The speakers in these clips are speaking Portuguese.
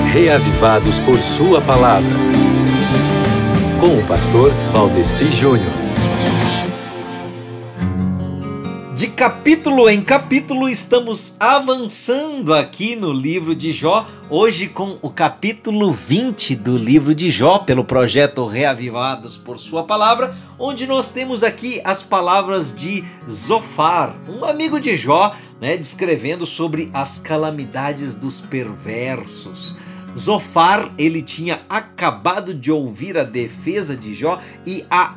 Reavivados por sua palavra. Com o pastor Valdeci Júnior. De capítulo em capítulo estamos avançando aqui no livro de Jó, hoje com o capítulo 20 do livro de Jó, pelo projeto Reavivados por sua palavra, onde nós temos aqui as palavras de Zofar, um amigo de Jó, descrevendo sobre as calamidades dos perversos. Zofar, ele tinha acabado de ouvir a defesa de Jó e a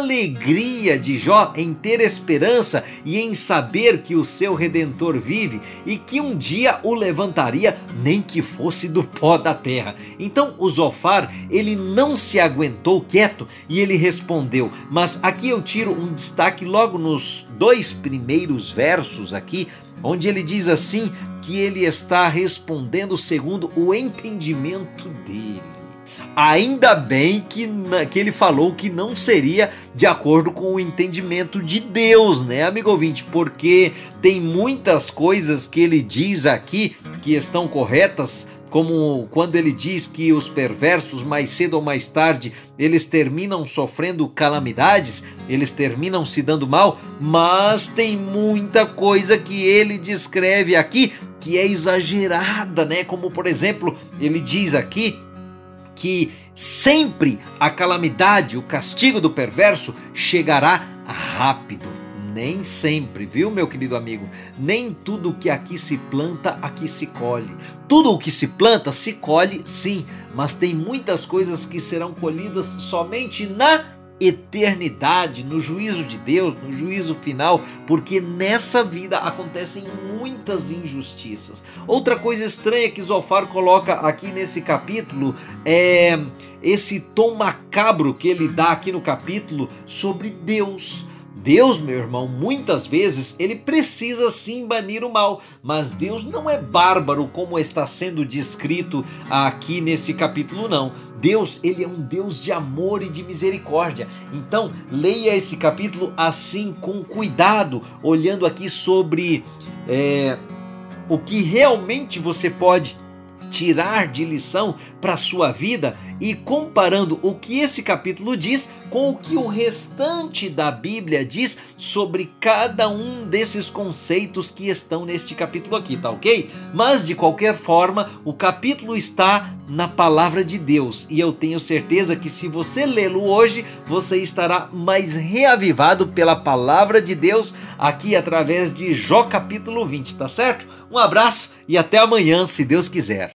alegria de Jó em ter esperança e em saber que o seu Redentor vive e que um dia o levantaria, nem que fosse do pó da terra. Então o Zofar, ele não se aguentou quieto e ele respondeu, mas aqui eu tiro um destaque logo nos 2 primeiros versos aqui, onde ele diz assim, que ele está respondendo segundo o entendimento dele. Ainda bem que ele falou que não seria de acordo com o entendimento de Deus, amigo ouvinte? Porque tem muitas coisas que ele diz aqui que estão corretas, como quando ele diz que os perversos, mais cedo ou mais tarde, eles terminam sofrendo calamidades, eles terminam se dando mal, mas tem muita coisa que ele descreve aqui que é exagerada, como por exemplo, ele diz aqui que sempre a calamidade, o castigo do perverso chegará rápido. Nem sempre, viu, meu querido amigo? Nem tudo que aqui se planta, aqui se colhe. Tudo o que se planta, se colhe, sim, mas tem muitas coisas que serão colhidas somente na eternidade, no juízo de Deus, no juízo final, porque nessa vida acontecem muitas injustiças. Outra coisa estranha que Zofar coloca aqui nesse capítulo é esse tom macabro que ele dá aqui no capítulo sobre Deus. Deus, meu irmão, muitas vezes ele precisa sim banir o mal, mas Deus não é bárbaro como está sendo descrito aqui nesse capítulo, não. Deus, ele é um Deus de amor e de misericórdia. Então, leia esse capítulo assim, com cuidado, olhando aqui sobre o que realmente você pode tirar de lição para a sua vida e comparando o que esse capítulo diz com o que o restante da Bíblia diz sobre cada um desses conceitos que estão neste capítulo aqui, tá ok? Mas de qualquer forma, o capítulo está na palavra de Deus e eu tenho certeza que se você lê-lo hoje, você estará mais reavivado pela palavra de Deus aqui através de Jó capítulo 20, tá certo? Um abraço e até amanhã, se Deus quiser.